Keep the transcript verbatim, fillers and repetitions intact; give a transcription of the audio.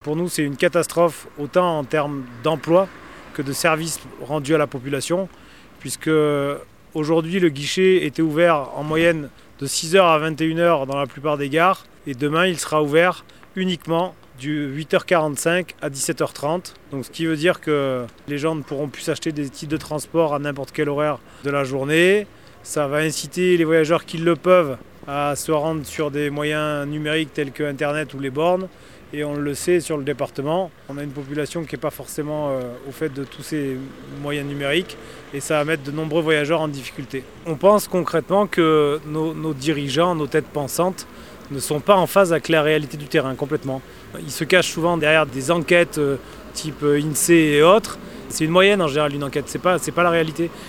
Pour nous, c'est une catastrophe, autant en termes d'emploi que de services rendus à la population, puisque aujourd'hui, le guichet était ouvert en moyenne de six heures à vingt et une heures dans la plupart des gares, et demain, il sera ouvert uniquement du huit heures quarante-cinq à dix-sept heures trente. Donc, ce qui veut dire que les gens ne pourront plus s'acheter des titres de transport à n'importe quel horaire de la journée. Ça va inciter les voyageurs qui le peuvent à se rendre sur des moyens numériques tels que Internet ou les bornes. Et on le sait sur le département, on a une population qui n'est pas forcément euh, au fait de tous ces moyens numériques et ça va mettre de nombreux voyageurs en difficulté. On pense concrètement que nos, nos dirigeants, nos têtes pensantes ne sont pas en phase avec la réalité du terrain complètement. Ils se cachent souvent derrière des enquêtes euh, type INSEE et autres. C'est une moyenne en général, une enquête, c'est pas, c'est pas la réalité.